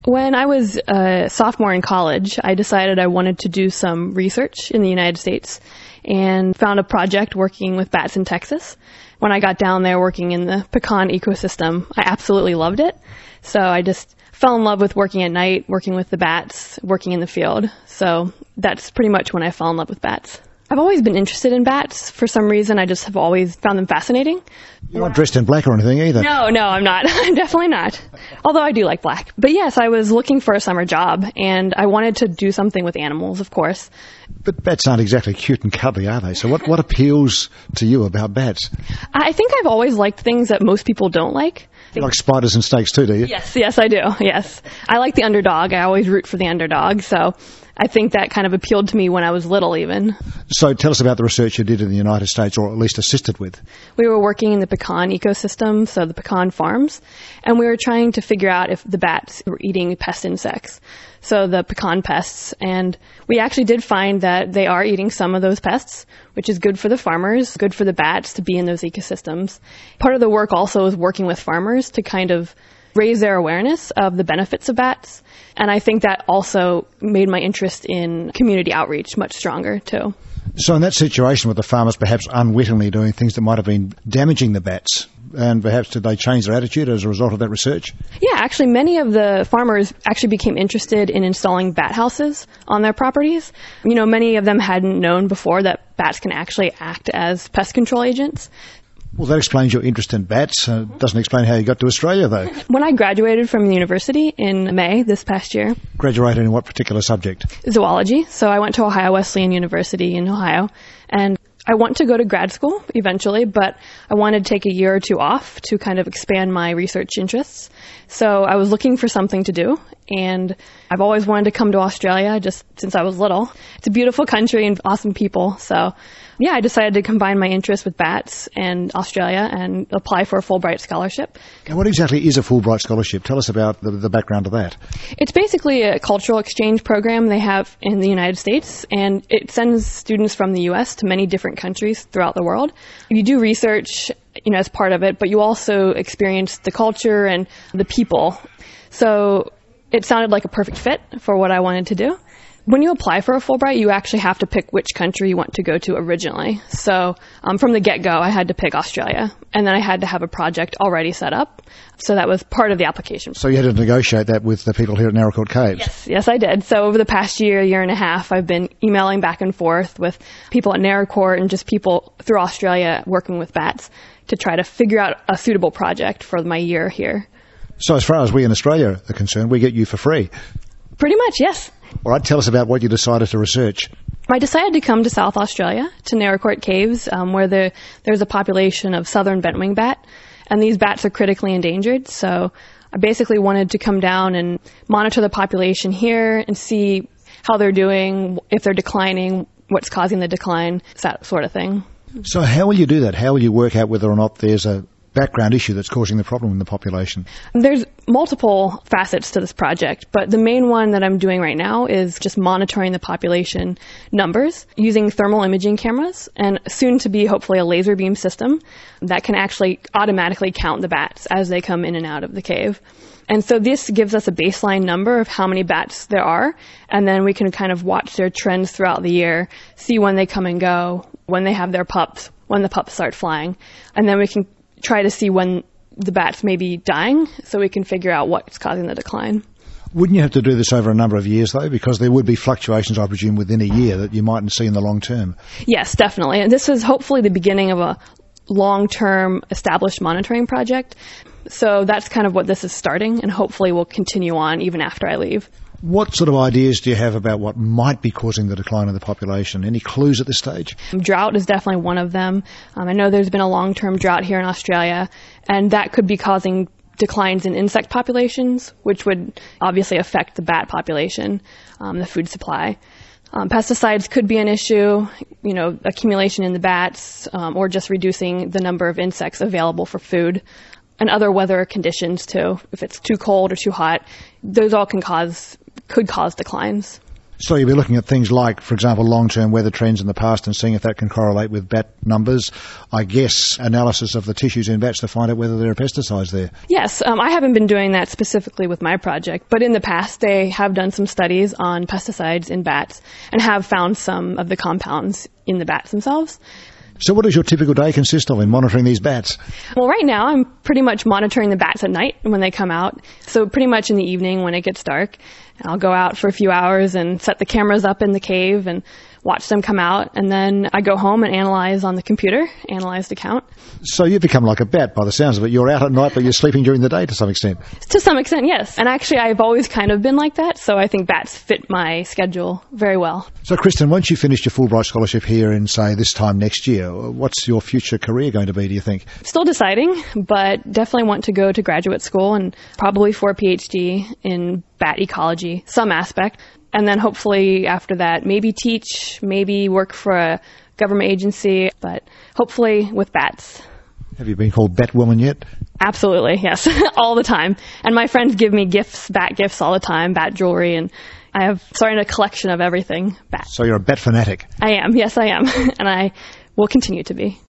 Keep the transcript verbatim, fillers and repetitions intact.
When I was a sophomore in college, I decided I wanted to do some research in the United States and found a project working with bats in Texas. When I got down there working in the pecan ecosystem, I absolutely loved it. So I just fell in love with working at night, working with the bats, working in the field. So that's pretty much when I fell in love with bats. I've always been interested in bats. For some reason, I just have always found them fascinating. You're not dressed in black or anything either. No, no, I'm not. I'm definitely not. Although I do like black. But yes, I was looking for a summer job, and I wanted to do something with animals, of course. But bats aren't exactly cute and cuddly, are they? So what, what appeals to you about bats? I think I've always liked things that most people don't like. You like spiders and snakes too, do you? Yes, yes, I do. Yes. I like the underdog. I always root for the underdog. So I think that kind of appealed to me when I was little even. So tell us about the research you did in the United States, or at least assisted with. We were working in the pecan ecosystem, so the pecan farms, and we were trying to figure out if the bats were eating pest insects, so the pecan pests. And we actually did find that they are eating some of those pests, which is good for the farmers, good for the bats to be in those ecosystems. Part of the work also is working with farmers to kind of raise their awareness of the benefits of bats. And I think that also made my interest in community outreach much stronger, too. So in that situation with the farmers perhaps unwittingly doing things that might have been damaging the bats, and perhaps did they change their attitude as a result of that research? Yeah, actually many of the farmers actually became interested in installing bat houses on their properties. You know, many of them hadn't known before that bats can actually act as pest control agents. Well, that explains your interest in bats. Uh, doesn't explain how you got to Australia, though. When I graduated from the university in May this past year. Graduated in what particular subject? Zoology. So I went to Ohio Wesleyan University in Ohio, and I want to go to grad school eventually, but I wanted to take a year or two off to kind of expand my research interests. So I was looking for something to do, and I've always wanted to come to Australia just since I was little. It's a beautiful country and awesome people, so yeah, I decided to combine my interest with bats and Australia and apply for a Fulbright scholarship. And what exactly is a Fulbright scholarship? Tell us about the, the background of that. It's basically a cultural exchange program they have in the United States, and it sends students from the U S to many different countries throughout the world. You do research, you know, as part of it, but you also experience the culture and the people. So it sounded like a perfect fit for what I wanted to do. When you apply for a Fulbright, you actually have to pick which country you want to go to originally. So um, from the get-go, I had to pick Australia, and then I had to have a project already set up. So that was part of the application. So you had to negotiate that with the people here at Naracoorte Caves? Yes, yes, I did. So over the past year, year and a half, I've been emailing back and forth with people at Naracoorte and just people through Australia working with bats to try to figure out a suitable project for my year here. So as far as we in Australia are concerned, we get you for free? Pretty much, yes. All right, tell us about what you decided to research. I decided to come to South Australia, to Naracoorte Caves, um, where the, there's a population of southern bentwing bat, and these bats are critically endangered. So I basically wanted to come down and monitor the population here and see how they're doing, if they're declining, what's causing the decline, that sort of thing. So how will you do that? How will you work out whether or not there's a background issue that's causing the problem in the population? There's multiple facets to this project, but the main one that I'm doing right now is just monitoring the population numbers using thermal imaging cameras and soon to be hopefully a laser beam system that can actually automatically count the bats as they come in and out of the cave. And so this gives us a baseline number of how many bats there are, and then we can kind of watch their trends throughout the year, see when they come and go, when they have their pups, when the pups start flying, and then we can try to see when the bats may be dying so we can figure out what's causing the decline. Wouldn't you have to do this over a number of years, though? Because there would be fluctuations, I presume, within a year that you mightn't see in the long term. Yes, definitely. And this is hopefully the beginning of a long-term established monitoring project. So that's kind of what this is starting, and hopefully will continue on even after I leave. What sort of ideas do you have about what might be causing the decline of the population? Any clues at this stage? Drought is definitely one of them. Um, I know there's been a long-term drought here in Australia, and that could be causing declines in insect populations, which would obviously affect the bat population, um, the food supply. Um, pesticides could be an issue, you know, accumulation in the bats, um, or just reducing the number of insects available for food. And other weather conditions too. If it's too cold or too hot, those all can cause, could cause declines. So you'll be looking at things like, for example, long-term weather trends in the past and seeing if that can correlate with bat numbers. I guess analysis of the tissues in bats to find out whether there are pesticides there. Yes, um, I haven't been doing that specifically with my project, but in the past they have done some studies on pesticides in bats and have found some of the compounds in the bats themselves. So what does your typical day consist of in monitoring these bats? Well, right now I'm pretty much monitoring the bats at night when they come out. So pretty much in the evening when it gets dark, I'll go out for a few hours and set the cameras up in the cave and watch them come out. And then I go home and analyze on the computer, analyze the count. So you've become like a bat by the sounds of it. You're out at night, but you're sleeping during the day to some extent. To some extent, yes. And actually, I've always kind of been like that, so I think bats fit my schedule very well. So, Kristen, once you finish your Fulbright scholarship here in, say, this time next year, what's your future career going to be, do you think? Still deciding, but definitely want to go to graduate school and probably for a PhD in bat ecology, some aspect. And then hopefully after that, maybe teach, maybe work for a government agency, but hopefully with bats. Have you been called Batwoman yet? Absolutely, yes, all the time. And my friends give me gifts, bat gifts all the time, bat jewelry, and I have started a collection of everything bat. So you're a bat fanatic? I am, yes I am, and I will continue to be.